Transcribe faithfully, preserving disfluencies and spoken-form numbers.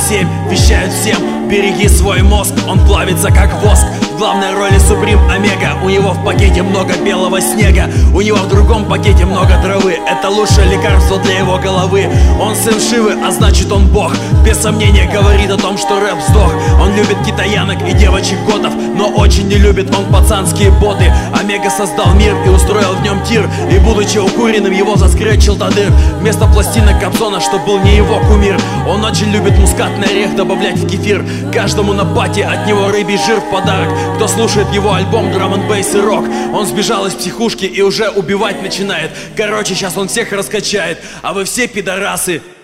семь вещают всем: береги свой мозг, он плавится как воск. В главной роли Суприм Омега. У него в пакете много белого снега, у него в другом пакете много травы. Это лучшее лекарство для его головы. Он сын Шивы, а значит он бог. Без сомнения говорит о том, что рэп сдох. Он любит китаянок и девочек-готов, но очень не любит он пацанские боты. Омега создал мир и устроил в нем тир, и будучи укуренным, его заскречил Тадыр. Вместо пластинок Кобзона, что был не его кумир. Он очень любит мускатный орех добавлять в кефир. Каждому на пати от него рыбий жир в подарок. Кто слушает его альбом драм н бейс и рок, он сбежал из психушки и уже убивать начинает. Короче, сейчас он всех раскачает, а вы все пидорасы.